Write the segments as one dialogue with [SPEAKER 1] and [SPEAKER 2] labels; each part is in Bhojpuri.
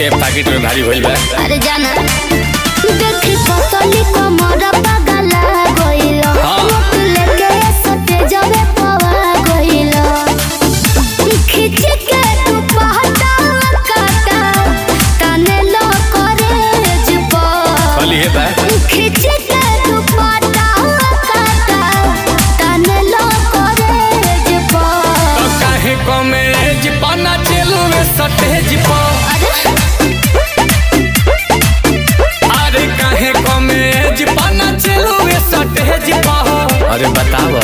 [SPEAKER 1] ये पैकेट में भारी भइल बा।
[SPEAKER 2] अरे जाना देखी पतली कमर पगला गइलो मुख लेके सटे जबे पवा गइलो खिच के तू पहटा काटा तने लो करे जपा
[SPEAKER 1] खाली है बा
[SPEAKER 2] खिच के तू पहटा काटा तने लो करे जपा
[SPEAKER 1] तो काहे कमेज पाना चलू में सटेज पा अरे बताओ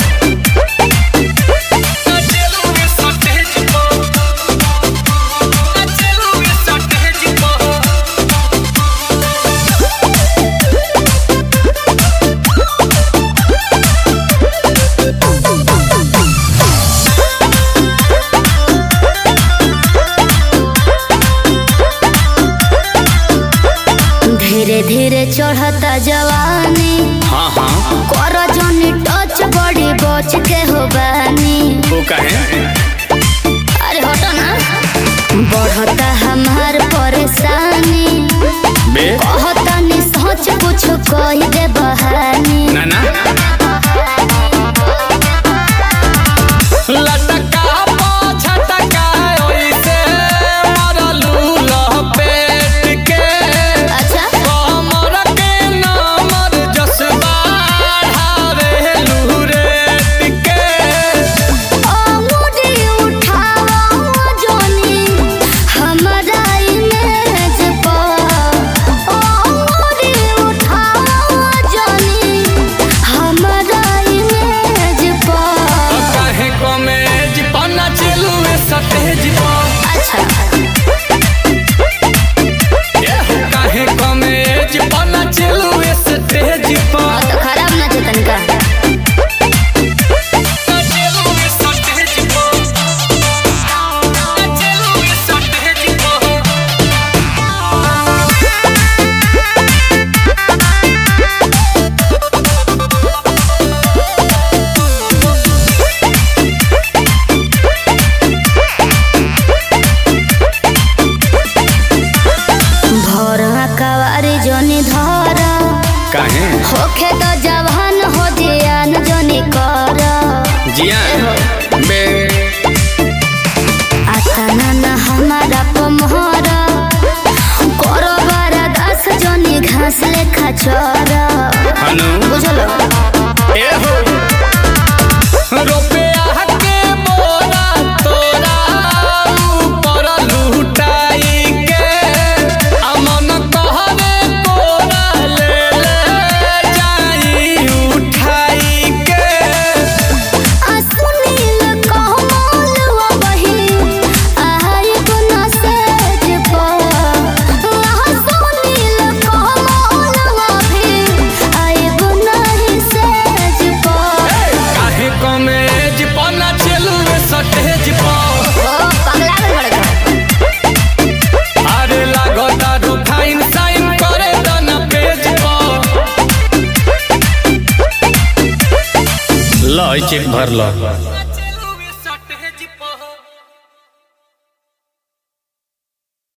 [SPEAKER 2] धीरे धीरे चढ़ता जवानी
[SPEAKER 1] हाँ हाँ
[SPEAKER 2] कर जोनी टच बड़ी बच के हो बानी
[SPEAKER 1] वो कहे
[SPEAKER 2] अरे हटो ना बढ़ता हमार परेशानी
[SPEAKER 1] बे
[SPEAKER 2] कहता नहीं सोच कुछ कह दे बहानी
[SPEAKER 1] ना ना लटका झटका ओइसे मरलू लपेट के
[SPEAKER 2] अच्छा
[SPEAKER 1] कमर के नामर जसबा ढारे लूरेट के
[SPEAKER 2] अंगूठी उठाओ जोनी हमारा इमेज पर अंगूठी उठाओ जोनी हमारा इमेज पर
[SPEAKER 1] काहे कमेज पन्ना चलू सतेज पर
[SPEAKER 2] अच्छा
[SPEAKER 1] काहे कमेज पन्ना चलू सतेज पर
[SPEAKER 2] तो खराब ना चेतन का कवारी जोनी धर
[SPEAKER 1] काहे
[SPEAKER 2] होखे तो जवान हो जियान जोनी कर
[SPEAKER 1] जिया बे
[SPEAKER 2] आताना ना हमारा पमहर करो बारा दास जोनी घास लेखा चर
[SPEAKER 1] हनु
[SPEAKER 2] बुझलो
[SPEAKER 1] ए हो रुपया के बोरा तोरा ऊपर लुटाई के अमन कहरे कोरा ले ले जाई उठाई के
[SPEAKER 2] सुनील कमल वही आई गुना सेज पर सुनील कमल वही आई गुना ही सेज पर
[SPEAKER 1] काहे कमेज पन्ना चलू सटेज पर
[SPEAKER 2] पगला
[SPEAKER 1] अरे लागता रुखाइन साइन करे दना पेज पर लो चेक भर लो